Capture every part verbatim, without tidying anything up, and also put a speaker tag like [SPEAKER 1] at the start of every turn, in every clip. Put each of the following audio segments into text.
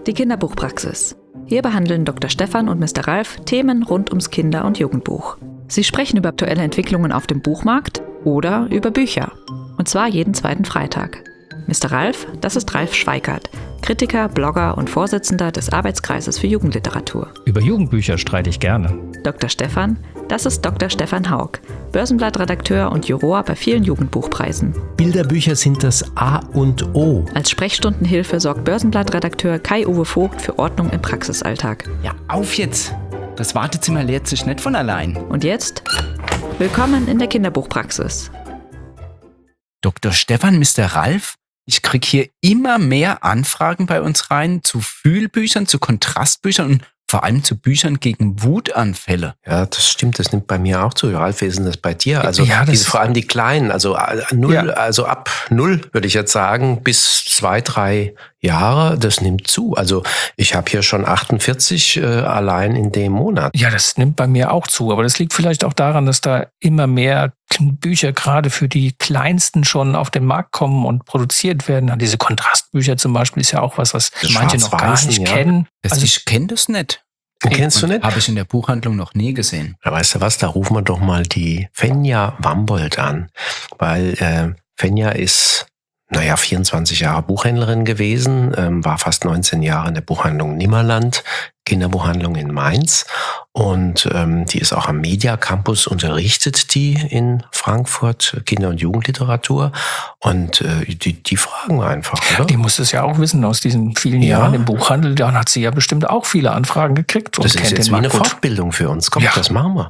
[SPEAKER 1] Die Kinderbuchpraxis. Hier behandeln Doktor Stefan und Mister Ralf Themen rund ums Kinder- und Jugendbuch. Sie sprechen über aktuelle Entwicklungen auf dem Buchmarkt oder über Bücher. Und zwar jeden zweiten Freitag. Mister Ralf, das ist Ralf Schweikert, Kritiker, Blogger und Vorsitzender des Arbeitskreises für Jugendliteratur.
[SPEAKER 2] Über Jugendbücher streite ich gerne.
[SPEAKER 1] Doktor Stefan, das ist Doktor Stefan Haug, Börsenblattredakteur und Juror bei vielen Jugendbuchpreisen.
[SPEAKER 3] Bilderbücher sind das A und O.
[SPEAKER 1] Als Sprechstundenhilfe sorgt Börsenblattredakteur Kai-Uwe Vogt für Ordnung im Praxisalltag.
[SPEAKER 4] Ja, auf jetzt! Das Wartezimmer leert sich nicht von allein.
[SPEAKER 1] Und jetzt? Willkommen in der Kinderbuchpraxis.
[SPEAKER 4] Doktor Stefan, Mister Ralf, ich krieg hier immer mehr Anfragen bei uns rein zu Fühlbüchern, zu Kontrastbüchern und vor allem zu Büchern gegen Wutanfälle.
[SPEAKER 3] Ja, das stimmt, das nimmt bei mir auch zu. Ralf, wie ist denn das bei dir? Also
[SPEAKER 4] ja,
[SPEAKER 3] diese, vor allem die Kleinen, also null,
[SPEAKER 4] Ja.
[SPEAKER 3] also ab null würde ich jetzt sagen, bis zwei, drei Jahre, das nimmt zu. Also ich habe hier schon achtundvierzig äh, allein in dem Monat.
[SPEAKER 2] Ja, das nimmt bei mir auch zu. Aber das liegt vielleicht auch daran, dass da immer mehr Bücher gerade für die Kleinsten schon auf den Markt kommen und produziert werden. Diese Kontrastbücher zum Beispiel ist ja auch was, was
[SPEAKER 3] Das
[SPEAKER 2] manche noch gar
[SPEAKER 3] Schwarz-Weißen,
[SPEAKER 2] nicht
[SPEAKER 3] ja.
[SPEAKER 2] kennen.
[SPEAKER 4] Das,
[SPEAKER 2] Also,
[SPEAKER 4] ich kenne das nicht.
[SPEAKER 3] Kennst du nicht?
[SPEAKER 4] Habe ich in der Buchhandlung noch nie gesehen.
[SPEAKER 3] Ja, weißt du was, da rufen wir doch mal die Fenja Wambold an, weil äh, Fenja ist, naja, vierundzwanzig Jahre Buchhändlerin gewesen, ähm, war fast neunzehn Jahre in der Buchhandlung Nimmerland, Kinderbuchhandlung in Mainz, und ähm, die ist auch am Media Campus, unterrichtet die in Frankfurt Kinder- und Jugendliteratur, und äh, die, die fragen wir einfach, oder?
[SPEAKER 2] die muss es ja auch wissen aus diesen vielen
[SPEAKER 3] Ja.
[SPEAKER 2] Jahren im Buchhandel. Da hat sie ja bestimmt auch viele Anfragen gekriegt und
[SPEAKER 3] Das ist
[SPEAKER 2] kennt
[SPEAKER 3] jetzt
[SPEAKER 2] den
[SPEAKER 3] wie eine
[SPEAKER 2] Markt gut.
[SPEAKER 3] Fortbildung für uns. Komm,
[SPEAKER 2] Ja.
[SPEAKER 3] das machen wir.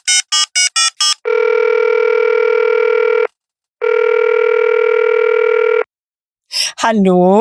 [SPEAKER 5] Hallo.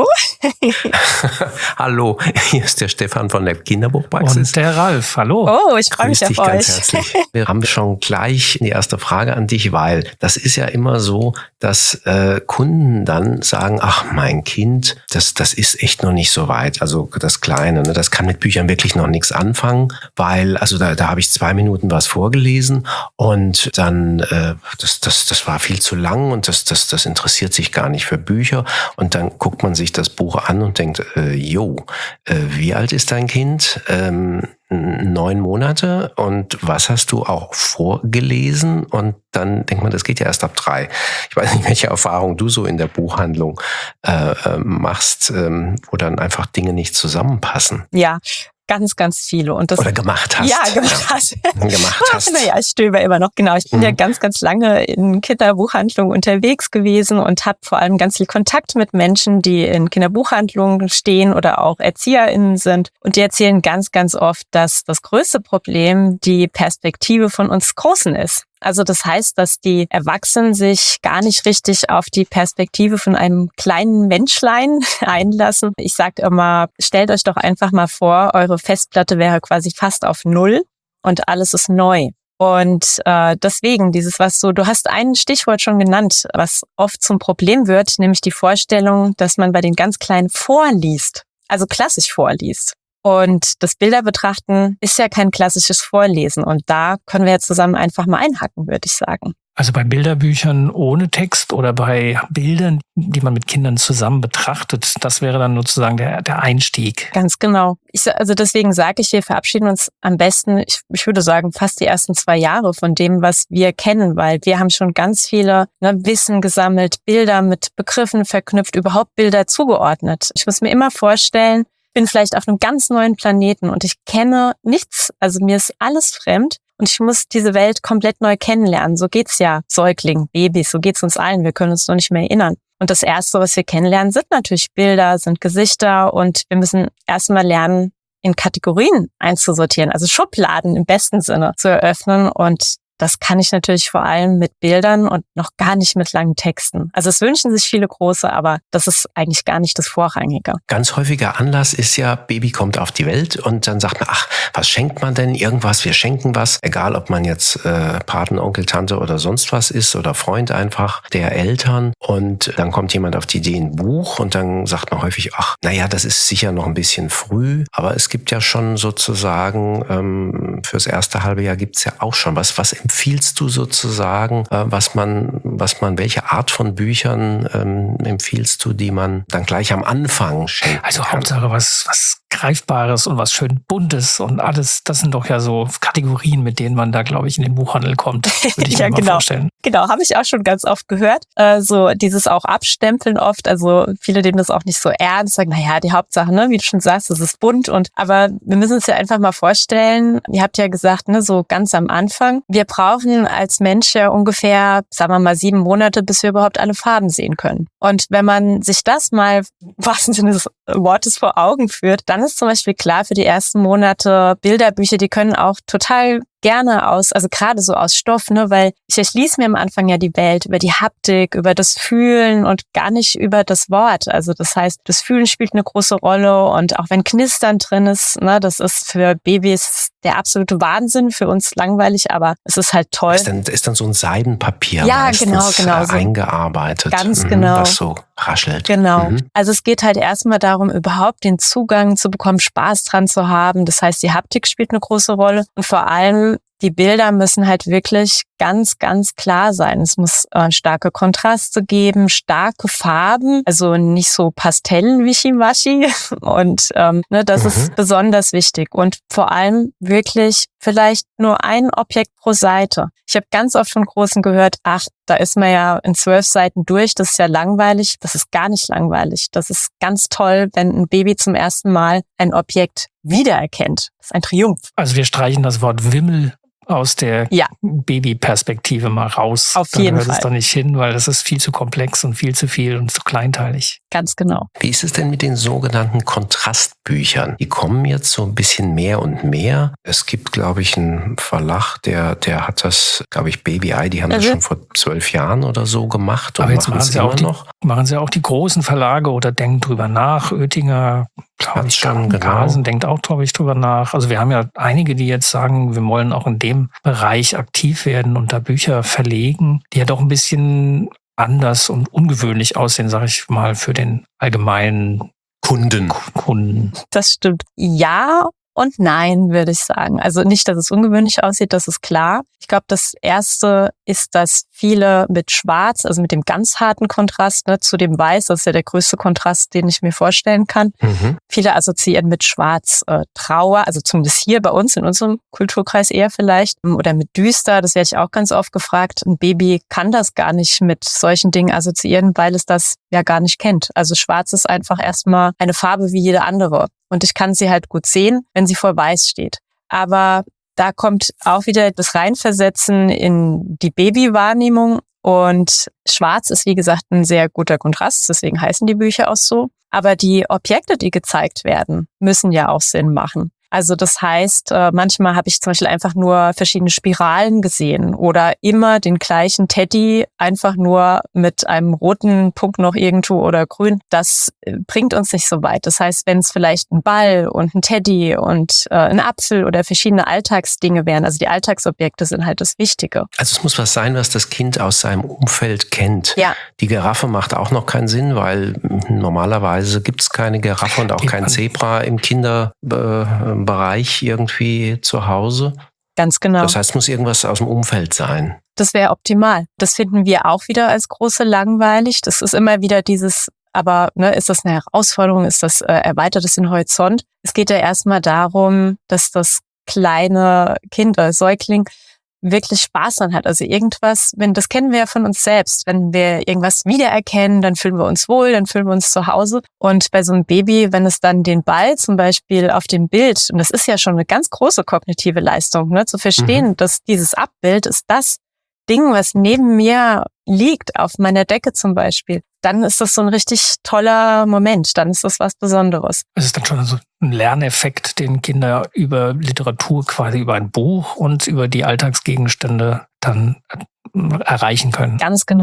[SPEAKER 3] Hallo, hier ist der Stefan von der Kinderbuchpraxis.
[SPEAKER 2] Und der Ralf, hallo.
[SPEAKER 5] Oh, ich freue mich
[SPEAKER 3] Grüß dich
[SPEAKER 5] auf
[SPEAKER 3] ganz
[SPEAKER 5] euch.
[SPEAKER 3] herzlich. Wir haben schon gleich die erste Frage an dich, weil das ist ja immer so, dass äh, Kunden dann sagen, ach, mein Kind, das, das ist echt noch nicht so weit. Also das Kleine, ne, das kann mit Büchern wirklich noch nichts anfangen, weil, also da, da habe ich zwei Minuten was vorgelesen und dann, äh, das, das, das war viel zu lang und das, das, das interessiert sich gar nicht für Bücher. Und dann guckt man sich das Buch an und denkt, äh, jo, äh, wie alt ist dein Kind? Ähm, neun Monate, und was hast du auch vorgelesen? Und dann denkt man, das geht ja erst ab drei. Ich weiß nicht, welche Erfahrung du so in der Buchhandlung äh, äh, machst, ähm, wo dann einfach Dinge nicht zusammenpassen.
[SPEAKER 5] Ja, ganz, ganz viele. Und das
[SPEAKER 3] Oder gemacht hast.
[SPEAKER 5] Ja, gemacht hast.
[SPEAKER 3] Gemacht hast.
[SPEAKER 5] Naja, ich stöber immer noch. Genau, ich bin
[SPEAKER 3] Mhm.
[SPEAKER 5] ja ganz, ganz lange in Kinderbuchhandlungen unterwegs gewesen und habe vor allem ganz viel Kontakt mit Menschen, die in Kinderbuchhandlungen stehen oder auch ErzieherInnen sind. Und die erzählen ganz, ganz oft, dass das größte Problem die Perspektive von uns Großen ist. Also das heißt, dass die Erwachsenen sich gar nicht richtig auf die Perspektive von einem kleinen Menschlein einlassen. Ich sage immer, stellt euch doch einfach mal vor, eure Festplatte wäre quasi fast auf Null und alles ist neu. Und äh, deswegen, dieses, was so, du hast ein Stichwort schon genannt, was oft zum Problem wird, nämlich die Vorstellung, dass man bei den ganz Kleinen vorliest, also klassisch vorliest. Und das Bilderbetrachten ist ja kein klassisches Vorlesen. Und da können wir jetzt zusammen einfach mal einhaken, würde ich sagen.
[SPEAKER 2] Also bei Bilderbüchern ohne Text oder bei Bildern, die man mit Kindern zusammen betrachtet, das wäre dann sozusagen der, der Einstieg.
[SPEAKER 5] Ganz genau. Ich, also deswegen sage ich, wir verabschieden uns am besten, ich, ich würde sagen, fast die ersten zwei Jahre von dem, was wir kennen, weil wir haben schon ganz viele ne, Wissen gesammelt, Bilder mit Begriffen verknüpft, überhaupt Bilder zugeordnet. Ich muss mir immer vorstellen, ich bin vielleicht auf einem ganz neuen Planeten und ich kenne nichts, also mir ist alles fremd. Und ich muss diese Welt komplett neu kennenlernen. So geht's ja Säuglingen, Babys, so geht's uns allen. Wir können uns nur nicht mehr erinnern. Und das Erste, was wir kennenlernen, sind natürlich Bilder, sind Gesichter. Und wir müssen erstmal lernen, in Kategorien einzusortieren, also Schubladen im besten Sinne zu eröffnen. Und das kann ich natürlich vor allem mit Bildern und noch gar nicht mit langen Texten. Also es wünschen sich viele große, aber das ist eigentlich gar nicht das Vorrangige.
[SPEAKER 3] Ganz häufiger Anlass ist ja, Baby kommt auf die Welt und dann sagt man, ach, was schenkt man denn? Irgendwas, wir schenken was. Egal, ob man jetzt äh, Paten, Onkel, Tante oder sonst was ist oder Freund einfach der Eltern. Und dann kommt jemand auf die Idee, ein Buch, und dann sagt man häufig, ach, naja, das ist sicher noch ein bisschen früh. Aber es gibt ja schon sozusagen, ähm, fürs erste halbe Jahr gibt's ja auch schon was. Was empfiehlst du sozusagen, äh, was man, was man, welche Art von Büchern ähm, empfiehlst du, die man dann gleich am Anfang schenkt?
[SPEAKER 2] Also Hauptsache was, was Greifbares und was schön Buntes und alles, das sind doch ja so Kategorien, mit denen man da, glaube ich, in den Buchhandel kommt, würde ich
[SPEAKER 5] ja,
[SPEAKER 2] mir mal
[SPEAKER 5] genau.
[SPEAKER 2] vorstellen.
[SPEAKER 5] Genau, habe ich auch schon ganz oft gehört. Äh, so dieses auch Abstempeln oft, also viele nehmen das auch nicht so ernst, sagen, naja, die Hauptsache, ne, wie du schon sagst, das ist bunt und, aber wir müssen uns ja einfach mal vorstellen, ihr habt ja gesagt, ne, so ganz am Anfang, wir brauchen als Mensch ja ungefähr, sagen wir mal, sieben Monate, bis wir überhaupt alle Farben sehen können. Und wenn man sich das mal, was Sinne des Wortes vor Augen führt, dann ist zum Beispiel klar, für die ersten Monate Bilderbücher, die können auch total gerne aus, also gerade so aus Stoff, ne, weil ich erschließe mir am Anfang ja die Welt über die Haptik, über das Fühlen und gar nicht über das Wort. Also das heißt, das Fühlen spielt eine große Rolle und auch wenn Knistern drin ist, ne, das ist für Babys der absolute Wahnsinn, für uns langweilig, aber es ist halt toll.
[SPEAKER 3] Ist dann, ist dann so ein Seidenpapier
[SPEAKER 5] ja,
[SPEAKER 3] meistens
[SPEAKER 5] genau, genau,
[SPEAKER 3] äh,
[SPEAKER 5] so
[SPEAKER 3] eingearbeitet,
[SPEAKER 5] ganz
[SPEAKER 3] mhm,
[SPEAKER 5] genau.
[SPEAKER 3] was so raschelt.
[SPEAKER 5] Genau.
[SPEAKER 3] Mhm.
[SPEAKER 5] Also es geht halt erstmal darum, überhaupt den Zugang zu bekommen, Spaß dran zu haben. Das heißt, die Haptik spielt eine große Rolle und vor allem die Bilder müssen halt wirklich ganz, ganz klar sein. Es muss äh, starke Kontraste geben, starke Farben, also nicht so Pastell-Wischiwaschi. Und ähm, ne, das mhm. ist besonders wichtig. Und vor allem wirklich vielleicht nur ein Objekt pro Seite. Ich habe ganz oft von Großen gehört, ach, da ist man ja in zwölf Seiten durch, das ist ja langweilig. Das ist gar nicht langweilig. Das ist ganz toll, wenn ein Baby zum ersten Mal ein Objekt wiedererkennt. Das ist ein Triumph.
[SPEAKER 2] Also wir streichen das Wort Wimmel aus der
[SPEAKER 5] ja.
[SPEAKER 2] Babyperspektive mal raus.
[SPEAKER 5] Auf
[SPEAKER 2] Dann
[SPEAKER 5] jeden
[SPEAKER 2] gehört
[SPEAKER 5] Fall.
[SPEAKER 2] es doch nicht hin, weil das ist viel zu komplex und viel zu viel und zu kleinteilig.
[SPEAKER 5] Ganz genau.
[SPEAKER 3] Wie ist es denn mit den sogenannten Kontrastbüchern? Die kommen jetzt so ein bisschen mehr und mehr. Es gibt, glaube ich, einen Verlag, der, der hat das, glaube ich, Baby Eye, die haben
[SPEAKER 5] also,
[SPEAKER 3] das schon vor zwölf Jahren oder so gemacht. Und
[SPEAKER 2] aber jetzt
[SPEAKER 3] machen
[SPEAKER 2] machen sie,
[SPEAKER 3] immer
[SPEAKER 2] auch die,
[SPEAKER 3] noch.
[SPEAKER 2] machen sie auch die großen Verlage oder denken drüber nach. Oettinger, glaube ich,
[SPEAKER 3] schon, genau.
[SPEAKER 2] Carlsen denkt auch, glaube ich, drüber nach. Also wir haben ja einige, die jetzt sagen, wir wollen auch in dem Bereich aktiv werden und da Bücher verlegen, die ja doch ein bisschen anders und ungewöhnlich aussehen, sage ich mal, für den allgemeinen
[SPEAKER 3] Kunden.
[SPEAKER 2] Kunden.
[SPEAKER 5] Das stimmt. Ja und nein, würde ich sagen. Also nicht, dass es ungewöhnlich aussieht, das ist klar. Ich glaube, das Erste ist, dass viele mit Schwarz, also mit dem ganz harten Kontrast, ne, zu dem Weiß, das ist ja der größte Kontrast, den ich mir vorstellen kann. Mhm. Viele assoziieren mit Schwarz äh, Trauer, also zumindest hier bei uns, in unserem Kulturkreis eher vielleicht, oder mit Düster, das werde ich auch ganz oft gefragt. Ein Baby kann das gar nicht mit solchen Dingen assoziieren, weil es das ja gar nicht kennt. Also Schwarz ist einfach erstmal eine Farbe wie jede andere. Und ich kann sie halt gut sehen, wenn sie vor Weiß steht. Aber da kommt auch wieder das Reinversetzen in die Babywahrnehmung. Und Schwarz ist, wie gesagt, ein sehr guter Kontrast. Deswegen heißen die Bücher auch so. Aber die Objekte, die gezeigt werden, müssen ja auch Sinn machen. Also das heißt, manchmal habe ich zum Beispiel einfach nur verschiedene Spiralen gesehen oder immer den gleichen Teddy, einfach nur mit einem roten Punkt noch irgendwo oder grün. Das bringt uns nicht so weit. Das heißt, wenn es vielleicht ein Ball und ein Teddy und äh, ein Apfel oder verschiedene Alltagsdinge wären, also die Alltagsobjekte sind halt das Wichtige.
[SPEAKER 3] Also es muss was sein, was das Kind aus seinem Umfeld kennt.
[SPEAKER 5] Ja.
[SPEAKER 3] Die Giraffe macht auch noch keinen Sinn, weil normalerweise gibt es keine Giraffe und auch
[SPEAKER 2] Die
[SPEAKER 3] kein Zebra im Kinder äh, Bereich irgendwie zu Hause.
[SPEAKER 5] Ganz genau.
[SPEAKER 3] Das heißt, es muss irgendwas aus dem Umfeld sein.
[SPEAKER 5] Das wäre optimal. Das finden wir auch wieder als große langweilig. Das ist immer wieder dieses, aber ne, ist das eine Herausforderung? Ist das äh, erweitert es den Horizont? Es geht ja erstmal darum, dass das kleine Kind oder Säugling wirklich Spaß dran hat. Also irgendwas, wenn das kennen wir ja von uns selbst. Wenn wir irgendwas wiedererkennen, dann fühlen wir uns wohl, dann fühlen wir uns zu Hause. Und bei so einem Baby, wenn es dann den Ball zum Beispiel auf dem Bild, und das ist ja schon eine ganz große kognitive Leistung, ne, zu verstehen, mhm. dass dieses Abbild ist das Ding, was neben mir liegt, auf meiner Decke zum Beispiel, dann ist das so ein richtig toller Moment. Dann ist das was Besonderes.
[SPEAKER 2] Es ist dann schon so ein Lerneffekt, den Kinder über Literatur, quasi über ein Buch und über die Alltagsgegenstände dann erreichen können.
[SPEAKER 5] Ganz genau.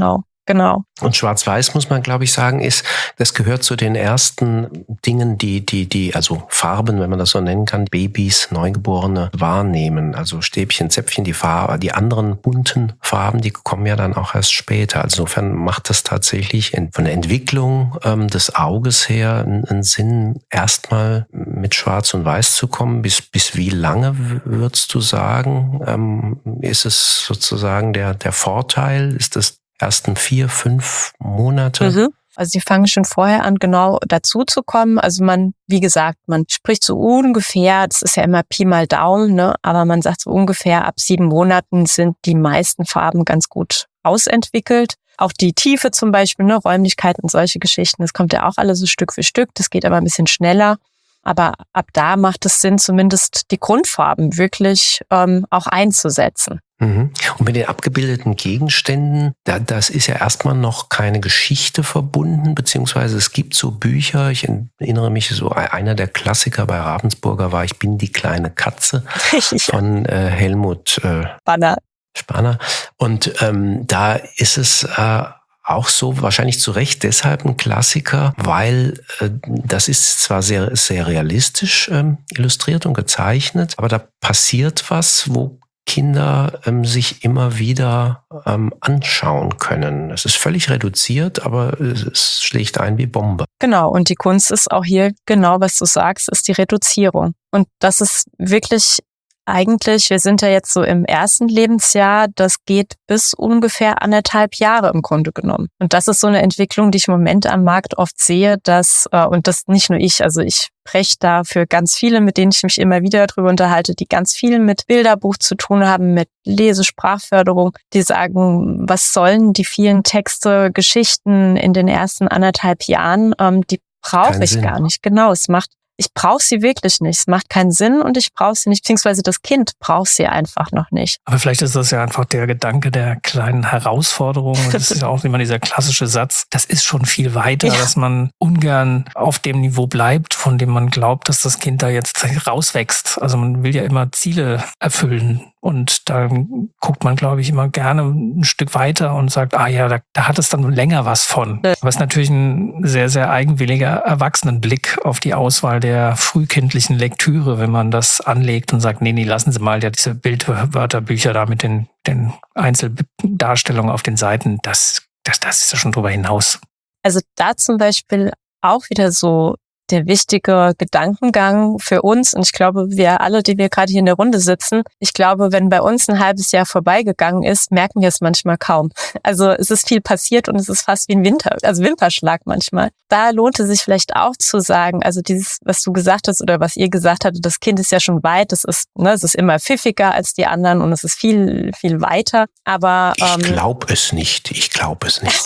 [SPEAKER 5] Genau.
[SPEAKER 3] Und Schwarz-Weiß, muss man, glaube ich, sagen, ist, das gehört zu den ersten Dingen, die, die, die, also Farben, wenn man das so nennen kann, Babys, Neugeborene wahrnehmen. Also Stäbchen, Zäpfchen, die Farbe, die anderen bunten Farben, die kommen ja dann auch erst später. Also insofern macht das tatsächlich in, von der Entwicklung ähm, des Auges her einen, einen Sinn, erstmal mit Schwarz und Weiß zu kommen. Bis, bis wie lange, würdest du sagen, ähm, ist es sozusagen der, der Vorteil? Ist das ersten vier, fünf Monate?
[SPEAKER 5] Mhm. Also die fangen schon vorher an, genau dazu zu kommen. Also man, wie gesagt, man spricht so ungefähr, das ist ja immer Pi mal Daumen, ne? Aber man sagt so ungefähr ab sieben Monaten sind die meisten Farben ganz gut ausentwickelt. Auch die Tiefe zum Beispiel, ne, Räumlichkeit und solche Geschichten, das kommt ja auch alles so Stück für Stück. Das geht aber ein bisschen schneller. Aber ab da macht es Sinn, zumindest die Grundfarben wirklich ähm, auch einzusetzen.
[SPEAKER 3] Mhm. Und mit den abgebildeten Gegenständen, da, das ist ja erstmal noch keine Geschichte verbunden, beziehungsweise es gibt so Bücher, ich erinnere mich, so einer der Klassiker bei Ravensburger war Ich bin die kleine Katze von äh, Helmut äh,
[SPEAKER 5] Spanner.
[SPEAKER 3] Spanner. Und ähm, da ist es äh, auch so, wahrscheinlich zu Recht deshalb ein Klassiker, weil äh, das ist zwar sehr, sehr realistisch ähm, illustriert und gezeichnet, aber da passiert was, wo Kinder ähm, sich immer wieder ähm, anschauen können. Es ist völlig reduziert, aber es schlägt ein wie Bombe.
[SPEAKER 5] Genau, und die Kunst ist auch hier, genau was du sagst, ist die Reduzierung. Und das ist wirklich eigentlich, wir sind ja jetzt so im ersten Lebensjahr, das geht bis ungefähr anderthalb Jahre im Grunde genommen. Und das ist so eine Entwicklung, die ich im Moment am Markt oft sehe, dass, äh, und das nicht nur ich, also ich spreche da für ganz viele, mit denen ich mich immer wieder drüber unterhalte, die ganz viel mit Bilderbuch zu tun haben, mit Lesesprachförderung, die sagen, was sollen die vielen Texte, Geschichten in den ersten anderthalb Jahren, ähm, die brauche ich gar nicht. Genau, es macht Ich brauche sie wirklich nicht. Es macht keinen Sinn und ich brauche sie nicht, beziehungsweise das Kind braucht sie einfach noch nicht.
[SPEAKER 2] Aber vielleicht ist das ja einfach der Gedanke der kleinen Herausforderung. Und das ist ja auch immer dieser klassische Satz, das ist schon viel weiter, ja. Dass man ungern auf dem Niveau bleibt, von dem man glaubt, dass das Kind da jetzt rauswächst. Also man will ja immer Ziele erfüllen. Und da guckt man, glaube ich, immer gerne ein Stück weiter und sagt, ah ja, da, da hat es dann länger was von. Aber es ist natürlich ein sehr, sehr eigenwilliger Erwachsenenblick auf die Auswahl der frühkindlichen Lektüre, wenn man das anlegt und sagt, nee, nee, lassen Sie mal ja diese Bildwörterbücher da mit den, den Einzeldarstellungen auf den Seiten, das, das, das ist ja schon drüber hinaus.
[SPEAKER 5] Also da zum Beispiel auch wieder so der wichtige Gedankengang für uns. Und ich glaube, wir alle, die wir gerade hier in der Runde sitzen, ich glaube, wenn bei uns ein halbes Jahr vorbeigegangen ist, merken wir es manchmal kaum. Also es ist viel passiert und es ist fast wie ein Winter, also Wimperschlag manchmal. Da lohnt es sich vielleicht auch zu sagen, also dieses, was du gesagt hast oder was ihr gesagt hattet, das Kind ist ja schon weit, das ist, ne, es ist immer pfiffiger als die anderen und es ist viel, viel weiter. Aber
[SPEAKER 3] ähm, ich
[SPEAKER 5] ähm,
[SPEAKER 3] glaube es nicht, ich glaube es nicht.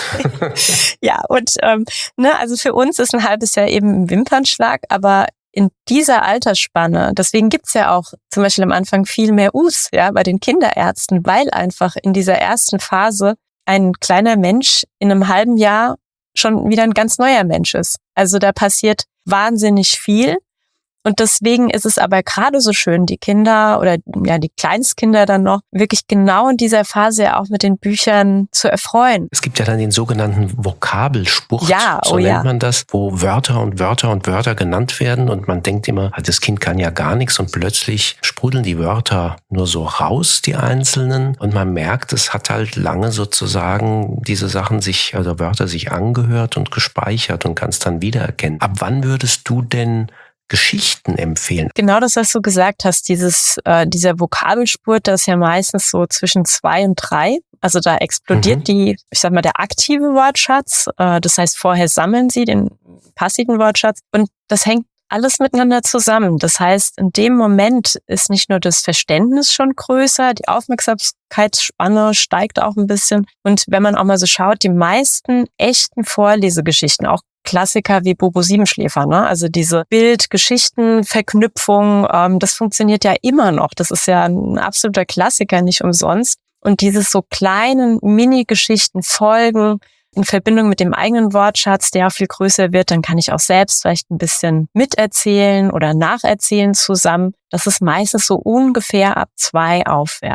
[SPEAKER 5] Ja, und ähm, ne, also für uns ist ein halbes Jahr eben ein Wimpernschlag, aber in dieser Altersspanne, deswegen gibt's ja auch zum Beispiel am Anfang viel mehr Us, ja, bei den Kinderärzten, weil einfach in dieser ersten Phase ein kleiner Mensch in einem halben Jahr schon wieder ein ganz neuer Mensch ist. Also da passiert wahnsinnig viel. Und deswegen ist es aber gerade so schön, die Kinder oder ja die Kleinstkinder dann noch wirklich genau in dieser Phase auch mit den Büchern zu erfreuen.
[SPEAKER 3] Es gibt ja dann den sogenannten Vokabelspurt,
[SPEAKER 5] ja,
[SPEAKER 3] so
[SPEAKER 5] oh
[SPEAKER 3] nennt
[SPEAKER 5] ja.
[SPEAKER 3] man das, wo Wörter und Wörter und Wörter genannt werden und man denkt immer, das Kind kann ja gar nichts und plötzlich sprudeln die Wörter nur so raus, die einzelnen, und man merkt, es hat halt lange sozusagen diese Sachen sich, also Wörter sich angehört und gespeichert und kann es dann wiedererkennen. Ab wann würdest du denn Geschichten empfehlen?
[SPEAKER 5] Genau das, was du gesagt hast, dieses äh, dieser Vokabelspurt, das ist ja meistens so zwischen zwei und drei. Also da explodiert mhm. die, ich sag mal, der aktive Wortschatz. Äh, das heißt, vorher sammeln sie den passiven Wortschatz und das hängt alles miteinander zusammen. Das heißt, in dem Moment ist nicht nur das Verständnis schon größer, die Aufmerksamkeitsspanne steigt auch ein bisschen. Und wenn man auch mal so schaut, die meisten echten Vorlesegeschichten, auch Klassiker wie Bobo Siebenschläfer, ne? Also diese Bild-Geschichten-Verknüpfung, ähm, das funktioniert ja immer noch. Das ist ja ein absoluter Klassiker, nicht umsonst. Und dieses so kleinen Mini-Geschichten folgen in Verbindung mit dem eigenen Wortschatz, der auch viel größer wird, dann kann ich auch selbst vielleicht ein bisschen miterzählen oder nacherzählen zusammen. Das ist meistens so ungefähr ab zwei aufwärts.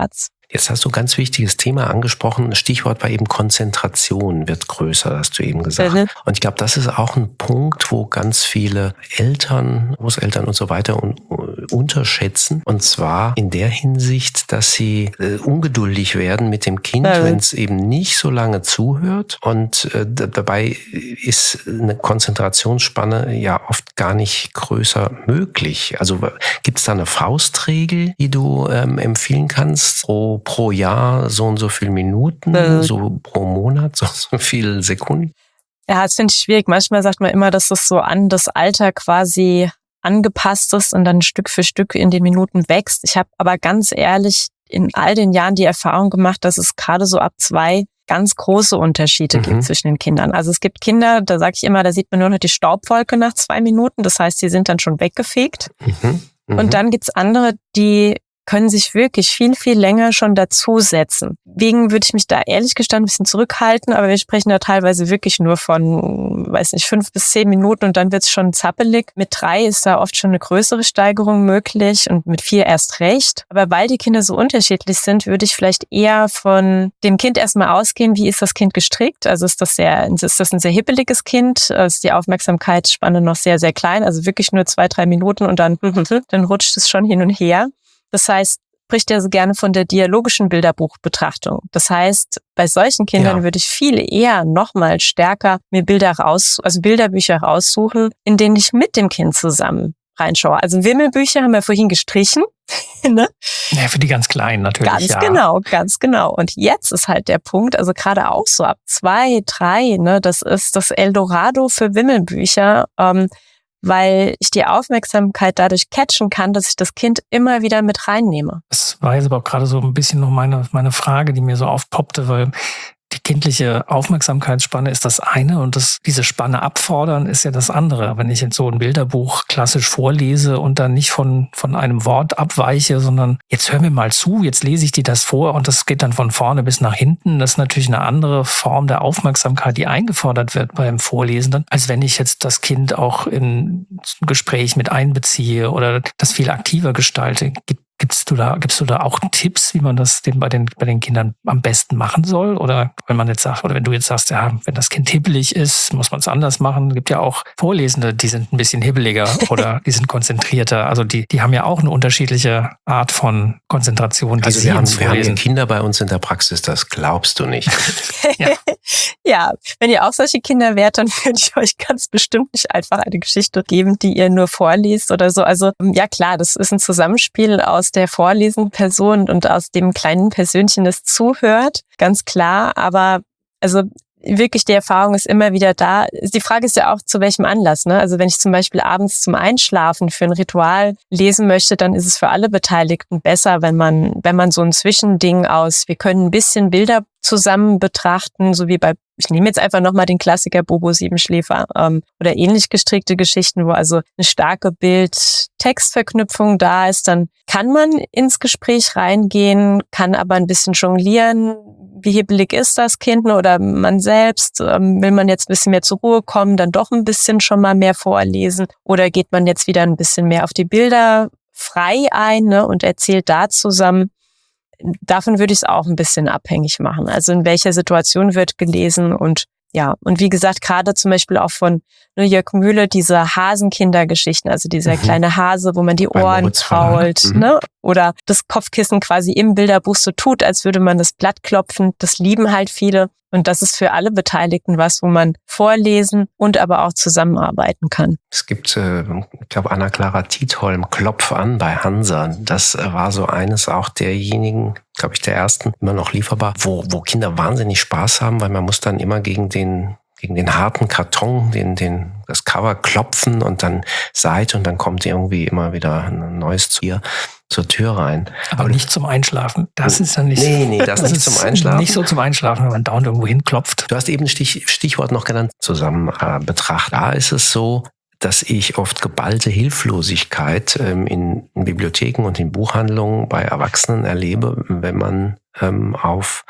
[SPEAKER 3] Jetzt hast du ein ganz wichtiges Thema angesprochen. Stichwort war eben Konzentration wird größer, hast du eben gesagt. Mhm. Und ich glaube, das ist auch ein Punkt, wo ganz viele Eltern, Großeltern und so weiter un- unterschätzen. Und zwar in der Hinsicht, dass sie äh, ungeduldig werden mit dem Kind, mhm. wenn es eben nicht so lange zuhört. Und äh, d- dabei ist eine Konzentrationsspanne ja oft gar nicht größer möglich. Also gibt es da eine Faustregel, die du ähm, empfehlen kannst? Pro, pro Jahr so und so viele Minuten, mhm. so pro Monat so und so viele Sekunden?
[SPEAKER 5] Ja, das finde ich schwierig. Manchmal sagt man immer, dass das so an das Alter quasi angepasst ist und dann Stück für Stück in den Minuten wächst. Ich habe aber ganz ehrlich in all den Jahren die Erfahrung gemacht, dass es gerade so ab zwei ganz große Unterschiede mhm. gibt zwischen den Kindern. Also es gibt Kinder, da sage ich immer, da sieht man nur noch die Staubwolke nach zwei Minuten. Das heißt, die sind dann schon weggefegt. Mhm. Mhm. Und dann gibt's andere, die können sich wirklich viel, viel länger schon dazusetzen. Wegen würde ich mich da ehrlich gestanden ein bisschen zurückhalten, aber wir sprechen da teilweise wirklich nur von, weiß nicht, fünf bis zehn Minuten und dann wird's schon zappelig. Mit drei ist da oft schon eine größere Steigerung möglich und mit vier erst recht. Aber weil die Kinder so unterschiedlich sind, würde ich vielleicht eher von dem Kind erstmal ausgehen, wie ist das Kind gestrickt? Also ist das sehr, ist das ein sehr hippeliges Kind? Ist die Aufmerksamkeitsspanne noch sehr, sehr klein? Also wirklich nur zwei, drei Minuten und dann, dann rutscht es schon hin und her. Das heißt, spricht ja so gerne von der dialogischen Bilderbuchbetrachtung. Das heißt, bei solchen Kindern ja. würde ich viel eher nochmal stärker mir Bilder raus, also Bilderbücher raussuchen, in denen ich mit dem Kind zusammen reinschaue. Also Wimmelbücher haben wir vorhin gestrichen. ne?
[SPEAKER 2] Ja, für die ganz Kleinen natürlich.
[SPEAKER 5] Ganz
[SPEAKER 2] ja.
[SPEAKER 5] genau, ganz genau. Und jetzt ist halt der Punkt, also gerade auch so ab zwei, drei, ne, das ist das Eldorado für Wimmelbücher, ähm, weil ich die Aufmerksamkeit dadurch catchen kann, dass ich das Kind immer wieder mit reinnehme.
[SPEAKER 2] Das war jetzt aber auch gerade so ein bisschen noch meine, meine Frage, die mir so aufpoppte, weil die kindliche Aufmerksamkeitsspanne ist das eine und das, diese Spanne abfordern ist ja das andere. Wenn ich jetzt so ein Bilderbuch klassisch vorlese und dann nicht von, von einem Wort abweiche, sondern jetzt hör mir mal zu, jetzt lese ich dir das vor und das geht dann von vorne bis nach hinten. Das ist natürlich eine andere Form der Aufmerksamkeit, die eingefordert wird beim Vorlesen, dann, als wenn ich jetzt das Kind auch in ein Gespräch mit einbeziehe oder das viel aktiver gestalte. Gibt Gibst du da, gibst du da auch Tipps, wie man das den, bei den, bei den Kindern am besten machen soll? Oder wenn man jetzt sagt, oder wenn du jetzt sagst, ja, wenn das Kind hibbelig ist, muss man es anders machen. Es gibt ja auch Vorlesende, die sind ein bisschen hibbeliger oder die sind konzentrierter. Also die, die haben ja auch eine unterschiedliche Art von Konzentration. Die
[SPEAKER 3] also wir haben, wir haben Kinder bei uns in der Praxis, das glaubst du nicht.
[SPEAKER 5] ja. ja, wenn ihr auch solche Kinder wärt, dann würde ich euch ganz bestimmt nicht einfach eine Geschichte geben, die ihr nur vorliest oder so. Also ja klar, das ist ein Zusammenspiel aus der vorlesenden Person und aus dem kleinen Persönchen, das zuhört, ganz klar. Aber also wirklich die Erfahrung ist immer wieder da. Die Frage ist ja auch, zu welchem Anlass, ne? Also wenn ich zum Beispiel abends zum Einschlafen für ein Ritual lesen möchte, dann ist es für alle Beteiligten besser, wenn man, wenn man so ein Zwischending aus, wir können ein bisschen Bilder zusammen betrachten, so wie bei, ich nehme jetzt einfach nochmal den Klassiker Bobo Siebenschläfer ähm, oder ähnlich gestrickte Geschichten, wo also eine starke Bild-Text-Verknüpfung da ist, dann kann man ins Gespräch reingehen, kann aber ein bisschen jonglieren, wie hibbelig ist das Kind oder man selbst, ähm, will man jetzt ein bisschen mehr zur Ruhe kommen, dann doch ein bisschen schon mal mehr vorlesen oder geht man jetzt wieder ein bisschen mehr auf die Bilder frei ein, ne, und erzählt da zusammen. Davon würde ich es auch ein bisschen abhängig machen. Also in welcher Situation wird gelesen und ja, und wie gesagt, gerade zum Beispiel auch von ne, Jörg Mühle, diese Hasenkindergeschichten, also dieser mhm. kleine Hase, wo man die Ohren krault, mhm. ne? Oder das Kopfkissen quasi im Bilderbuch so tut, als würde man das Blatt klopfen. Das lieben halt viele. Und das ist für alle Beteiligten was, wo man vorlesen und aber auch zusammenarbeiten kann.
[SPEAKER 3] Es gibt, äh, ich glaube, Anna-Clara Tietholm, Klopf an bei Hansa. Das war so eines auch derjenigen, glaube ich, der ersten, immer noch lieferbar, wo, wo Kinder wahnsinnig Spaß haben, weil man muss dann immer gegen den gegen den harten Karton, den, den, das Cover klopfen und dann Seite und dann kommt irgendwie immer wieder ein neues zu ihr. Zur Tür rein.
[SPEAKER 2] Aber, Aber nicht zum Einschlafen. Das ist ja nicht.
[SPEAKER 3] Nee, nee, das, das nicht zum Einschlafen.
[SPEAKER 2] Nicht so zum Einschlafen, wenn man dauernd irgendwo hinklopft.
[SPEAKER 3] Du hast eben Stich, Stichwort noch genannt, zusammen äh, betrachtet. Da ist es so, dass ich oft geballte Hilflosigkeit ähm, in, in Bibliotheken und in Buchhandlungen bei Erwachsenen erlebe, wenn man ähm, auf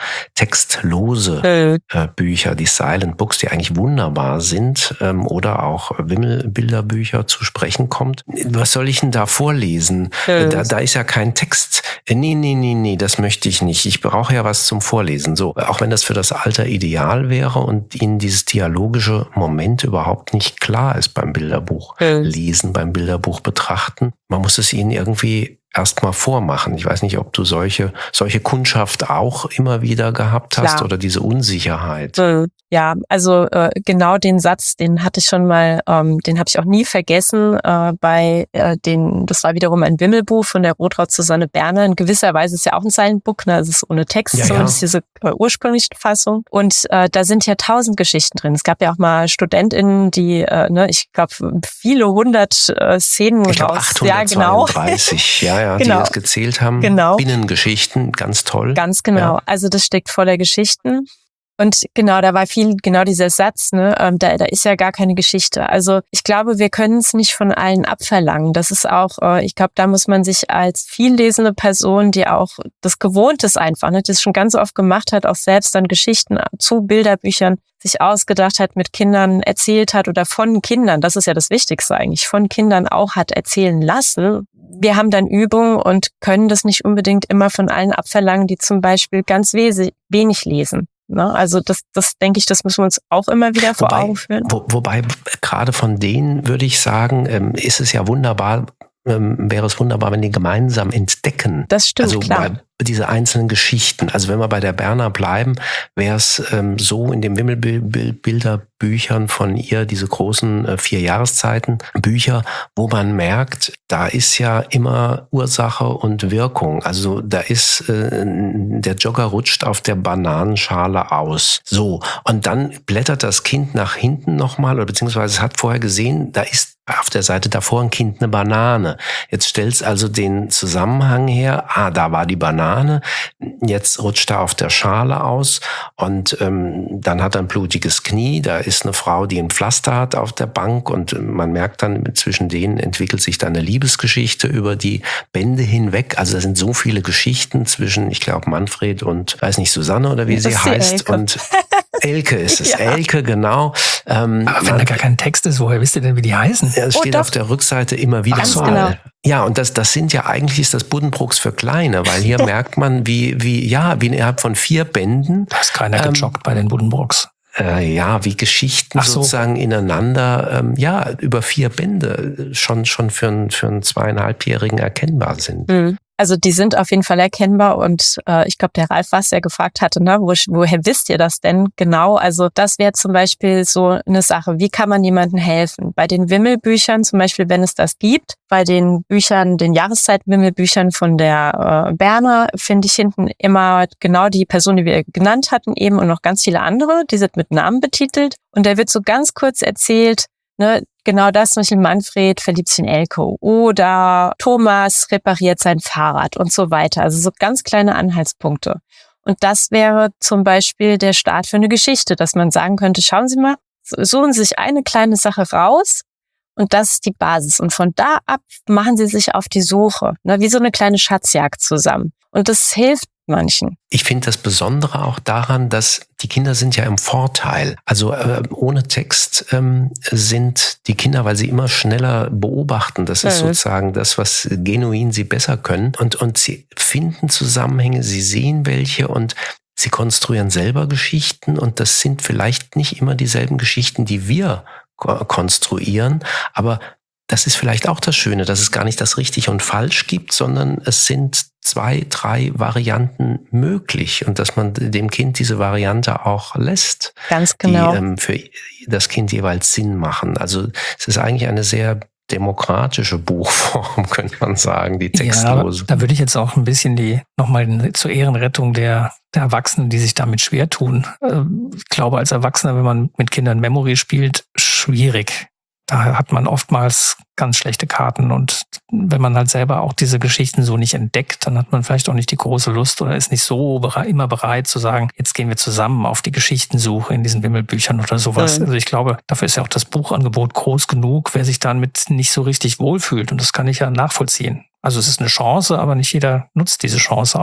[SPEAKER 3] textlose äh, Bücher, die Silent Books, die eigentlich wunderbar sind, ähm, oder auch Wimmelbilderbücher zu sprechen kommt. Was soll ich denn da vorlesen? Äh. Da, da ist ja kein Text. Äh, nee, nee, nee, nee, das möchte ich nicht. Ich brauche ja was zum Vorlesen. So, auch wenn das für das Alter ideal wäre und Ihnen dieses dialogische Moment überhaupt nicht klar ist beim Bilderbuch äh. lesen, beim Bilderbuch betrachten. Man muss es Ihnen irgendwie erstmal vormachen. Ich weiß nicht, ob du solche solche Kundschaft auch immer wieder gehabt hast. Klar. Oder diese Unsicherheit.
[SPEAKER 5] Ja, also äh, genau den Satz, den hatte ich schon mal, ähm, den habe ich auch nie vergessen. Äh, bei äh, den, das war wiederum ein Wimmelbuch von der Rotraud Susanne Berner. In gewisser Weise ist ja auch ein Silent Book, ne? Es ist ohne Text, ja, zumindest ja. diese äh, ursprüngliche Fassung. Und äh, da sind ja tausend Geschichten drin. Es gab ja auch mal StudentInnen, die, äh, ne, ich glaube, viele hundert äh, Szenen
[SPEAKER 3] ich glaub,
[SPEAKER 5] raus.
[SPEAKER 3] achthundertzweiunddreißig, ja, genau. ja,
[SPEAKER 5] genau.
[SPEAKER 3] die das gezählt haben.
[SPEAKER 5] Genau.
[SPEAKER 3] Binnengeschichten, ganz toll.
[SPEAKER 5] Ganz genau. Ja. Also das steckt voller Geschichten. Und genau, da war viel, genau dieser Satz, ne, ähm, da, da ist ja gar keine Geschichte. Also ich glaube, wir können es nicht von allen abverlangen. Das ist auch, äh, ich glaube, da muss man sich als viellesende Person, die auch das gewohnt ist einfach, ne, das schon ganz oft gemacht hat, auch selbst dann Geschichten zu Bilderbüchern sich ausgedacht hat, mit Kindern erzählt hat oder von Kindern, das ist ja das Wichtigste eigentlich, von Kindern auch hat erzählen lassen. Wir haben dann Übungen und können das nicht unbedingt immer von allen abverlangen, die zum Beispiel ganz wenig lesen. Also das, das denke ich, das müssen wir uns auch immer wieder vor
[SPEAKER 3] wobei,
[SPEAKER 5] Augen führen.
[SPEAKER 3] Wo, wobei gerade von denen würde ich sagen, ähm, ist es ja wunderbar, ähm, wäre es wunderbar, wenn die gemeinsam entdecken.
[SPEAKER 5] Das stimmt,
[SPEAKER 3] also
[SPEAKER 5] klar.
[SPEAKER 3] Bei, diese einzelnen Geschichten. Also wenn wir bei der Berner bleiben, wäre es ähm, so in den Wimmelbilderbüchern von ihr, diese großen äh, vier Jahreszeiten Bücher, wo man merkt, da ist ja immer Ursache und Wirkung. Also da ist, äh, der Jogger rutscht auf der Bananenschale aus. So, und dann blättert das Kind nach hinten nochmal, oder beziehungsweise es hat vorher gesehen, da ist auf der Seite davor ein Kind eine Banane. Jetzt stellt's also den Zusammenhang her, ah, da war die Banane, jetzt rutscht er auf der Schale aus und ähm, dann hat er ein blutiges Knie, da ist eine Frau, die ein Pflaster hat auf der Bank und man merkt dann, zwischen denen entwickelt sich dann eine Liebesgeschichte über die Bände hinweg. Also da sind so viele Geschichten zwischen, ich glaube, Manfred und, weiß nicht, Susanne oder wie das sie heißt. Elke. Und Elke ist es, ja. Elke, genau.
[SPEAKER 2] Ähm, Aber wenn da gar kein Text ist, woher wisst ihr denn, wie die heißen?
[SPEAKER 3] Es steht oh, auf der Rückseite immer wieder
[SPEAKER 5] Ganz
[SPEAKER 3] mal.
[SPEAKER 5] Genau.
[SPEAKER 3] Ja, und das, das sind ja eigentlich ist das Buddenbrooks für Kleine, weil hier merkt man, wie, wie, ja, wie innerhalb von vier Bänden.
[SPEAKER 2] Da ist keiner ähm, gejoggt bei den Buddenbrooks.
[SPEAKER 3] Äh, ja, wie Geschichten so. sozusagen ineinander, ähm, ja, über vier Bände schon, schon für einen, für einen zweieinhalbjährigen erkennbar sind.
[SPEAKER 5] Mhm. Also die sind auf jeden Fall erkennbar und äh, ich glaube, der Ralf, was er gefragt hatte, ne, wo, woher wisst ihr das denn genau? Also das wäre zum Beispiel so eine Sache, wie kann man jemandem helfen? Bei den Wimmelbüchern zum Beispiel, wenn es das gibt, bei den Büchern, den Jahreszeit-Wimmelbüchern von der äh, Berner, finde ich hinten immer genau die Person, die wir genannt hatten eben und noch ganz viele andere, die sind mit Namen betitelt und da wird so ganz kurz erzählt, ne, genau das, zum Beispiel Manfred verliebt sich in Elke oder Thomas repariert sein Fahrrad und so weiter. Also so ganz kleine Anhaltspunkte. Und das wäre zum Beispiel der Start für eine Geschichte, dass man sagen könnte, schauen Sie mal, suchen Sie sich eine kleine Sache raus und das ist die Basis. Und von da ab machen Sie sich auf die Suche, ne, wie so eine kleine Schatzjagd zusammen. Und das hilft manchen.
[SPEAKER 3] Ich finde das Besondere auch daran, dass die Kinder sind ja im Vorteil. Also äh, ohne Text ähm, sind die Kinder, weil sie immer schneller beobachten. Das ist mhm. sozusagen das, was genuin sie besser können. Und, und sie finden Zusammenhänge, sie sehen welche und sie konstruieren selber Geschichten. Und das sind vielleicht nicht immer dieselben Geschichten, die wir ko- konstruieren, aber das ist vielleicht auch das Schöne, dass es gar nicht das richtig und falsch gibt, sondern es sind zwei, drei Varianten möglich und dass man dem Kind diese Variante auch lässt.
[SPEAKER 5] Ganz genau.
[SPEAKER 3] Die ähm, für das Kind jeweils Sinn machen. Also es ist eigentlich eine sehr demokratische Buchform, könnte man sagen, die textlose.
[SPEAKER 2] Ja, da würde ich jetzt auch ein bisschen die nochmal zur Ehrenrettung der, der Erwachsenen, die sich damit schwer tun. Ich glaube, als Erwachsener, wenn man mit Kindern Memory spielt, schwierig. Da hat man oftmals ganz schlechte Karten und wenn man halt selber auch diese Geschichten so nicht entdeckt, dann hat man vielleicht auch nicht die große Lust oder ist nicht so bere- immer bereit zu sagen, jetzt gehen wir zusammen auf die Geschichtensuche in diesen Wimmelbüchern oder sowas. Mhm. Also ich glaube, dafür ist ja auch das Buchangebot groß genug, wer sich damit nicht so richtig wohlfühlt und das kann ich ja nachvollziehen. Also es ist eine Chance, aber nicht jeder nutzt diese Chance auch.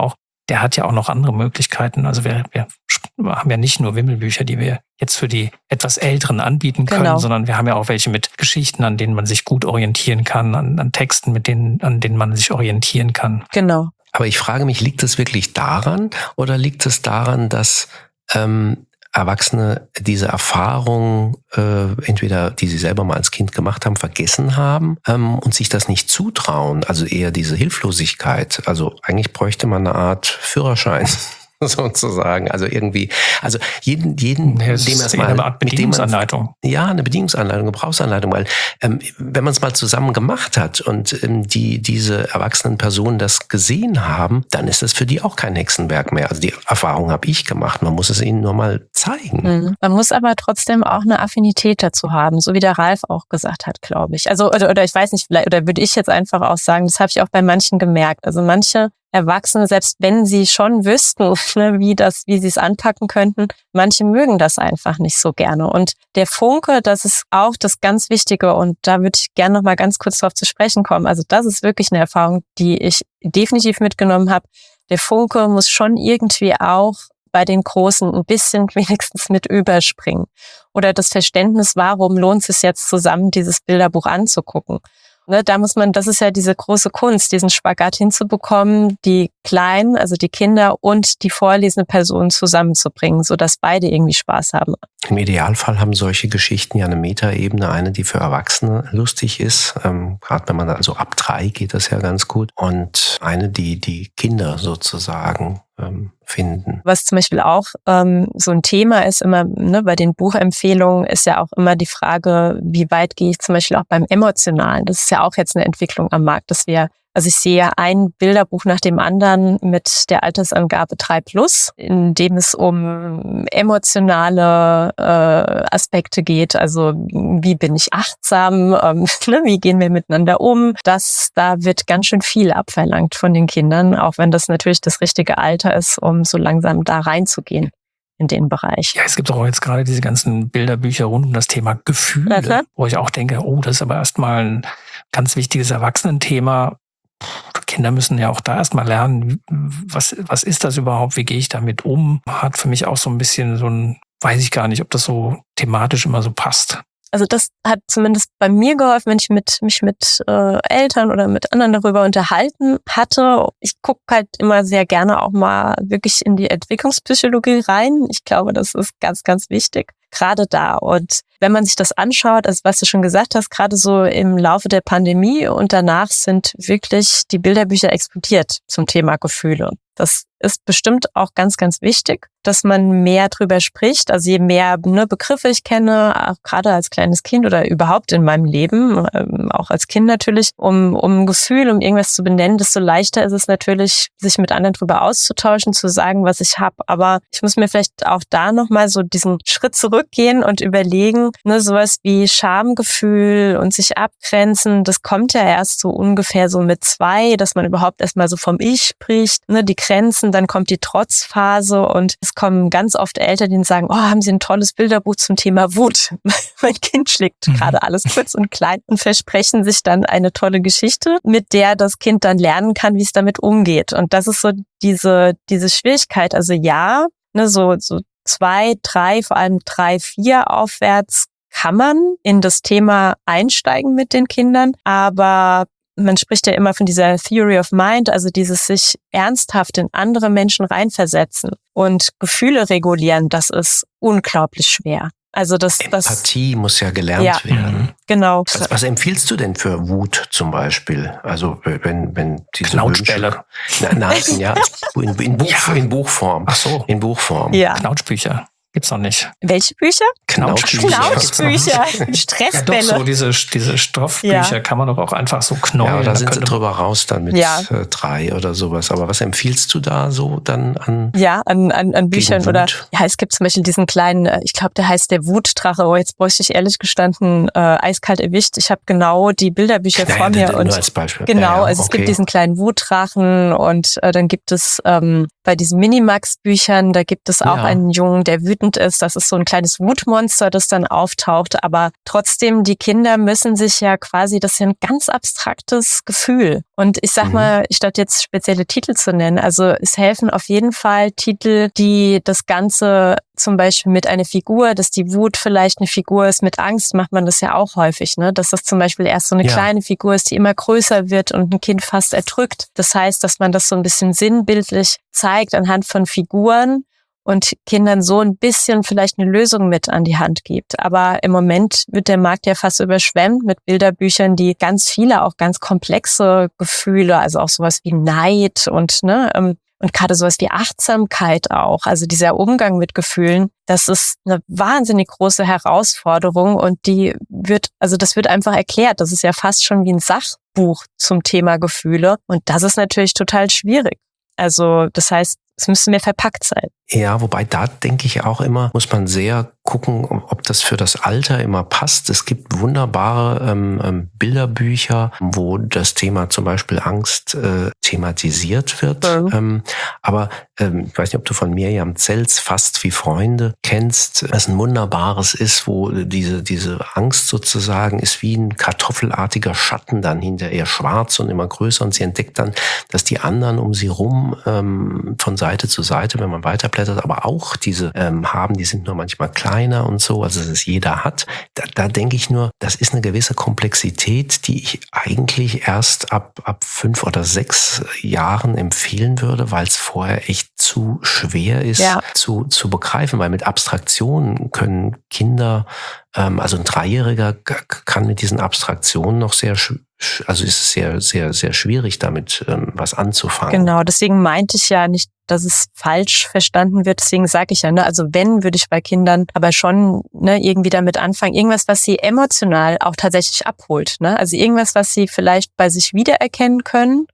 [SPEAKER 2] der hat ja auch noch andere Möglichkeiten. Also wir, wir haben ja nicht nur Wimmelbücher, die wir jetzt für die etwas Älteren anbieten können,
[SPEAKER 5] Genau.
[SPEAKER 2] sondern wir haben ja auch welche mit Geschichten, an denen man sich gut orientieren kann, an, an Texten, mit denen, an denen man sich orientieren kann.
[SPEAKER 5] Genau.
[SPEAKER 3] Aber ich frage mich, liegt es wirklich daran oder liegt es daran, dass ähm, Erwachsene diese Erfahrung, äh, entweder die sie selber mal als Kind gemacht haben, vergessen haben ähm, und sich das nicht zutrauen? Also eher diese Hilflosigkeit. Also eigentlich bräuchte man eine Art Führerschein. Sozusagen, also irgendwie, also jeden, jeden,
[SPEAKER 2] Nee, das
[SPEAKER 3] dem
[SPEAKER 2] ist
[SPEAKER 3] erstmal,
[SPEAKER 2] eine Art
[SPEAKER 3] mit dem man,
[SPEAKER 2] Bedienungsanleitung.
[SPEAKER 3] ja, eine Bedienungsanleitung, Gebrauchsanleitung, weil ähm, wenn man es mal zusammen gemacht hat und ähm, die diese erwachsenen Personen das gesehen haben, dann ist das für die auch kein Hexenwerk mehr. Also die Erfahrung habe ich gemacht. Man muss es ihnen nur mal zeigen.
[SPEAKER 5] Mhm. Man muss aber trotzdem auch eine Affinität dazu haben, so wie der Ralf auch gesagt hat, glaube ich. Also oder, oder ich weiß nicht, vielleicht oder würde ich jetzt einfach auch sagen, das habe ich auch bei manchen gemerkt. Also manche Erwachsene, selbst wenn sie schon wüssten, ne, wie das, wie sie es anpacken könnten, manche mögen das einfach nicht so gerne. Und der Funke, das ist auch das ganz Wichtige. Und da würde ich gerne noch mal ganz kurz drauf zu sprechen kommen. Also das ist wirklich eine Erfahrung, die ich definitiv mitgenommen habe. Der Funke muss schon irgendwie auch bei den Großen ein bisschen wenigstens mit überspringen. Oder das Verständnis, warum lohnt es jetzt zusammen, dieses Bilderbuch anzugucken. Ne, da muss man, das ist ja diese große Kunst, diesen Spagat hinzubekommen, die Kleinen, also die Kinder und die vorlesende Person zusammenzubringen, sodass beide irgendwie Spaß haben.
[SPEAKER 3] Im Idealfall haben solche Geschichten ja eine Metaebene, eine, die für Erwachsene lustig ist. Ähm, gerade wenn man also ab drei geht das ja ganz gut. Und eine, die die Kinder sozusagen ähm, finden.
[SPEAKER 5] Was zum Beispiel auch ähm, so ein Thema ist, immer ne, bei den Buchempfehlungen, ist ja auch immer die Frage, wie weit gehe ich zum Beispiel auch beim Emotionalen. Das ist ja auch jetzt eine Entwicklung am Markt, dass wir Also ich sehe ein Bilderbuch nach dem anderen mit der Altersangabe drei plus, in dem es um emotionale äh, Aspekte geht. Also wie bin ich achtsam, ähm, ne, wie gehen wir miteinander um. Das, da wird ganz schön viel abverlangt von den Kindern, auch wenn das natürlich das richtige Alter ist, um so langsam da reinzugehen in den Bereich.
[SPEAKER 2] Ja, es gibt auch jetzt gerade diese ganzen Bilderbücher rund um das Thema Gefühle,
[SPEAKER 5] Mhm.
[SPEAKER 2] wo ich auch denke, oh, das ist aber erstmal ein ganz wichtiges Erwachsenenthema. Kinder müssen ja auch da erstmal lernen, was, was ist das überhaupt, wie gehe ich damit um? Hat für mich auch so ein bisschen so ein, weiß ich gar nicht, ob das so thematisch immer so passt.
[SPEAKER 5] Also das hat zumindest bei mir geholfen, wenn ich mit, mich mit äh, Eltern oder mit anderen darüber unterhalten hatte. Ich gucke halt immer sehr gerne auch mal wirklich in die Entwicklungspsychologie rein. Ich glaube, das ist ganz, ganz wichtig, gerade da. Und wenn man sich das anschaut, also was du schon gesagt hast, gerade so im Laufe der Pandemie und danach sind wirklich die Bilderbücher explodiert zum Thema Gefühle. Das ist bestimmt auch ganz, ganz wichtig, dass man mehr drüber spricht. Also je mehr ne, Begriffe ich kenne, auch gerade als kleines Kind oder überhaupt in meinem Leben, ähm, auch als Kind natürlich, um um ein Gefühl, um irgendwas zu benennen, desto leichter ist es natürlich, sich mit anderen drüber auszutauschen, zu sagen, was ich habe. Aber ich muss mir vielleicht auch da nochmal so diesen Schritt zurückgehen und überlegen, ne, sowas wie Schamgefühl und sich abgrenzen, das kommt ja erst so ungefähr so mit zwei, dass man überhaupt erstmal so vom Ich spricht, ne, die Grenzen, dann kommt die Trotzphase und es kommen ganz oft Eltern, die sagen, oh, haben Sie ein tolles Bilderbuch zum Thema Wut? Mein Kind schlägt mhm. gerade alles kurz und klein und versprechen sich dann eine tolle Geschichte, mit der das Kind dann lernen kann, wie es damit umgeht. Und das ist so diese diese Schwierigkeit. Also ja, ne, so so zwei, drei, vor allem drei, vier aufwärts kann man in das Thema einsteigen mit den Kindern, aber man spricht ja immer von dieser Theory of Mind, also dieses sich ernsthaft in andere Menschen reinversetzen und Gefühle regulieren, das ist unglaublich schwer. Also das, das
[SPEAKER 3] Empathie muss ja gelernt
[SPEAKER 5] ja,
[SPEAKER 3] werden.
[SPEAKER 5] Genau.
[SPEAKER 3] Was, was empfiehlst du denn für Wut zum Beispiel? Also wenn wenn diese
[SPEAKER 2] Knautschbälle.
[SPEAKER 3] Nein, nein, ja, in, in, Buch,
[SPEAKER 2] Ja.
[SPEAKER 3] in Buchform.
[SPEAKER 2] Ach so.
[SPEAKER 3] In Buchform.
[SPEAKER 5] Ja.
[SPEAKER 2] Knautschbücher gibt's noch nicht.
[SPEAKER 5] Welche Bücher?
[SPEAKER 3] Knautschbücher.
[SPEAKER 5] Knautschbücher,
[SPEAKER 2] Ja, doch,
[SPEAKER 5] Stressbälle.
[SPEAKER 2] so diese, diese Stoffbücher
[SPEAKER 5] Ja.
[SPEAKER 2] kann man doch auch einfach so knäulen.
[SPEAKER 3] Ja, aber da sind sie
[SPEAKER 2] könnte man-
[SPEAKER 3] drüber raus dann mit
[SPEAKER 5] Ja.
[SPEAKER 3] äh, drei oder sowas. Aber was empfiehlst du da so dann an?
[SPEAKER 5] Ja, an, an, an Büchern
[SPEAKER 3] Wut.
[SPEAKER 5] oder ja, es gibt zum Beispiel diesen kleinen, äh, ich glaube, der heißt der Wutdrache. Oh, jetzt bräuchte ich ehrlich gestanden äh, eiskalt erwischt. Ich habe genau die Bilderbücher
[SPEAKER 3] Naja,
[SPEAKER 5] vor mir
[SPEAKER 3] nur
[SPEAKER 5] und
[SPEAKER 3] als Beispiel.
[SPEAKER 5] genau,
[SPEAKER 3] Ja, ja,
[SPEAKER 5] also es
[SPEAKER 3] okay.
[SPEAKER 5] gibt diesen kleinen Wutdrachen und äh, dann gibt es ähm, bei diesen Minimax-Büchern, da gibt es auch
[SPEAKER 3] Ja.
[SPEAKER 5] einen Jungen, der wütend wütend ist. Das ist so ein kleines Wutmonster, das dann auftaucht. Aber trotzdem, die Kinder müssen sich ja quasi, das ist ja ein ganz abstraktes Gefühl. Und ich sag
[SPEAKER 3] Mhm.
[SPEAKER 5] mal, statt jetzt spezielle Titel zu nennen, also es helfen auf jeden Fall Titel, die das Ganze zum Beispiel mit einer Figur, dass die Wut vielleicht eine Figur ist. Mit Angst macht man das ja auch häufig, ne? Dass das zum Beispiel erst so eine
[SPEAKER 3] Ja.
[SPEAKER 5] kleine Figur ist, die immer größer wird und ein Kind fast erdrückt. Das heißt, dass man das so ein bisschen sinnbildlich zeigt anhand von Figuren und Kindern so ein bisschen vielleicht eine Lösung mit an die Hand gibt. Aber im Moment wird der Markt ja fast überschwemmt mit Bilderbüchern, die ganz viele, auch ganz komplexe Gefühle, also auch sowas wie Neid und ne, ähm, und gerade sowas wie Achtsamkeit auch, also dieser Umgang mit Gefühlen, das ist eine wahnsinnig große Herausforderung und die wird, also das wird einfach erklärt. Das ist ja fast schon wie ein Sachbuch zum Thema Gefühle und das ist natürlich total schwierig. Also das heißt, es müsste mehr verpackt sein.
[SPEAKER 3] Ja, wobei da denke ich auch immer, muss man sehr gucken, ob das für das Alter immer passt. Es gibt wunderbare ähm, ähm, Bilderbücher, wo das Thema zum Beispiel Angst äh, thematisiert wird.
[SPEAKER 5] Mhm.
[SPEAKER 3] Ähm, aber ähm, ich weiß nicht, ob du von Mirjam Zells Fast wie Freunde kennst, was ein wunderbares ist, wo diese diese Angst sozusagen ist wie ein kartoffelartiger Schatten dann hinter ihr, schwarz und immer größer und sie entdeckt dann, dass die anderen um sie rum ähm, von Seite zu Seite, wenn man weiterblättert, aber auch diese ähm, haben, die sind nur manchmal kleiner und so, also dass es jeder hat. Da, da denke ich nur, das ist eine gewisse Komplexität, die ich eigentlich erst ab ab fünf oder sechs Jahren empfehlen würde, weil es vorher echt zu schwer ist
[SPEAKER 5] Ja.
[SPEAKER 3] zu zu begreifen, weil mit Abstraktionen können Kinder, ähm, also ein Dreijähriger k- kann mit diesen Abstraktionen noch sehr, sch- sch- also ist es sehr sehr sehr schwierig damit ähm, was anzufangen.
[SPEAKER 5] Genau, deswegen meinte ich ja nicht, dass es falsch verstanden wird. Deswegen sage ich ja, ne, also wenn, würde ich bei Kindern aber schon ne, irgendwie damit anfangen, irgendwas, was sie emotional auch tatsächlich abholt. Ne? Also irgendwas, was sie vielleicht bei sich wiedererkennen können.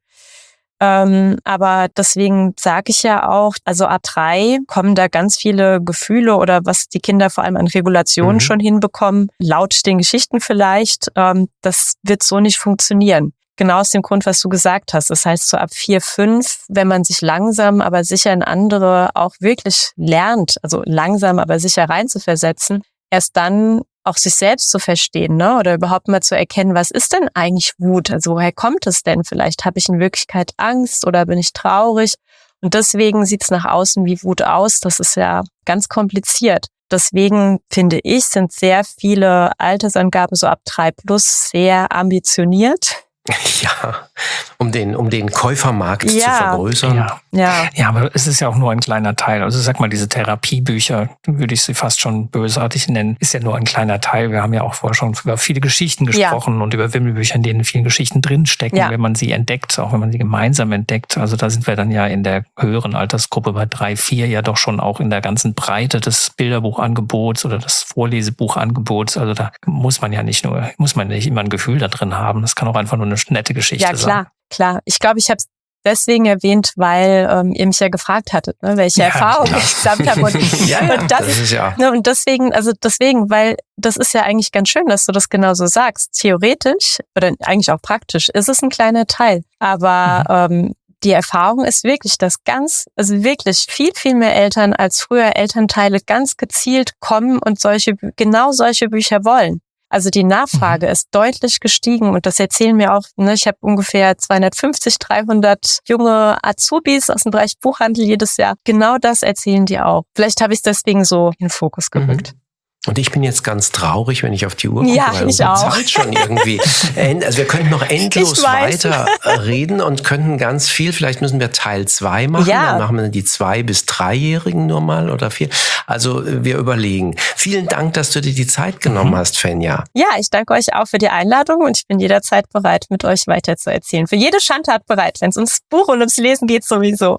[SPEAKER 5] Ähm, aber deswegen sage ich ja auch, also ab drei kommen da ganz viele Gefühle oder was die Kinder vor allem an Regulationen
[SPEAKER 3] Mhm.
[SPEAKER 5] schon hinbekommen, laut den Geschichten vielleicht, ähm, das wird so nicht funktionieren. Genau aus dem Grund, was du gesagt hast. Das heißt, so ab vier, fünf, wenn man sich langsam, aber sicher in andere auch wirklich lernt, also langsam, aber sicher reinzuversetzen, erst dann auch sich selbst zu verstehen, ne? Oder überhaupt mal zu erkennen, was ist denn eigentlich Wut? Also woher kommt es denn? Vielleicht habe ich in Wirklichkeit Angst oder bin ich traurig? Und deswegen sieht es nach außen wie Wut aus. Das ist ja ganz kompliziert. Deswegen finde ich, sind sehr viele Altersangaben so ab drei plus sehr ambitioniert.
[SPEAKER 3] Ja, um den, um den Käufermarkt zu
[SPEAKER 5] Ja.
[SPEAKER 3] vergrößern.
[SPEAKER 2] Ja.
[SPEAKER 5] Ja,
[SPEAKER 2] Ja, aber es ist ja auch nur ein kleiner Teil. Also sag mal, diese Therapiebücher, würde ich sie fast schon bösartig nennen, ist ja nur ein kleiner Teil. Wir haben ja auch vorher schon über viele Geschichten
[SPEAKER 5] Ja.
[SPEAKER 2] gesprochen und über Wimmelbücher, in denen viele Geschichten drinstecken,
[SPEAKER 5] Ja.
[SPEAKER 2] wenn man sie entdeckt, auch wenn man sie gemeinsam entdeckt. Also da sind wir dann ja in der höheren Altersgruppe bei drei, vier ja doch schon auch in der ganzen Breite des Bilderbuchangebots oder des Vorlesebuchangebots. Also da muss man ja nicht nur, muss man nicht immer ein Gefühl da drin haben. Das kann auch einfach nur eine nette Geschichte
[SPEAKER 5] ja
[SPEAKER 2] sein.
[SPEAKER 5] klar, klar. Ich glaube, ich habe es deswegen erwähnt, weil ähm, ihr mich ja gefragt hattet, ne, welche
[SPEAKER 2] Ja,
[SPEAKER 5] Erfahrungen
[SPEAKER 2] klar.
[SPEAKER 5] ich gesammelt habe. Und,
[SPEAKER 3] Ja, ja,
[SPEAKER 5] und das,
[SPEAKER 3] das ist ja.
[SPEAKER 5] ne, und deswegen, also deswegen, weil das ist ja eigentlich ganz schön, dass du das genau so sagst. Theoretisch oder eigentlich auch praktisch ist es ein kleiner Teil, aber ähm, die Erfahrung ist wirklich, dass ganz, also wirklich viel, viel mehr Eltern als früher Elternteile ganz gezielt kommen und solche, Bü- genau solche Bücher wollen. Also die Nachfrage ist deutlich gestiegen und das erzählen mir auch, ne, ich habe ungefähr zweihundertfünfzig, dreihundert junge Azubis aus dem Bereich Buchhandel jedes Jahr. Genau das erzählen die auch. Vielleicht habe ich es deswegen so in den Fokus gerückt.
[SPEAKER 3] Und ich bin jetzt ganz traurig, wenn ich auf die Uhr gucke,
[SPEAKER 5] Ja,
[SPEAKER 3] weil
[SPEAKER 5] ich
[SPEAKER 3] unsere
[SPEAKER 5] auch.
[SPEAKER 3] Zeit schon irgendwie. end- Also wir könnten noch endlos
[SPEAKER 5] Ich weiß.
[SPEAKER 3] weiter reden und könnten ganz viel. Vielleicht müssen wir Teil zwei machen.
[SPEAKER 5] Ja.
[SPEAKER 3] Dann machen wir die zwei bis dreijährigen nur mal oder vier. Also äh, wir überlegen. Vielen Dank, dass du dir die Zeit genommen
[SPEAKER 2] Mhm.
[SPEAKER 3] hast, Fenja.
[SPEAKER 5] Ja, ich danke euch auch für die Einladung und ich bin jederzeit bereit, mit euch weiter zu erzählen. Für jede Schandtat bereit, wenn es ums Buch und ums Lesen geht sowieso.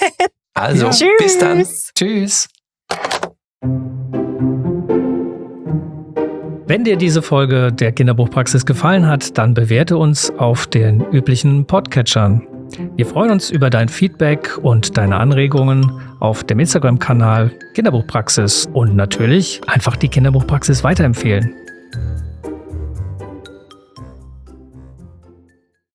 [SPEAKER 3] Also
[SPEAKER 2] Ja.
[SPEAKER 3] bis dann.
[SPEAKER 2] Tschüss. Wenn dir diese Folge der Kinderbuchpraxis gefallen hat, dann bewerte uns auf den üblichen Podcatchern. Wir freuen uns über dein Feedback und deine Anregungen auf dem Instagram-Kanal Kinderbuchpraxis und natürlich einfach die Kinderbuchpraxis weiterempfehlen.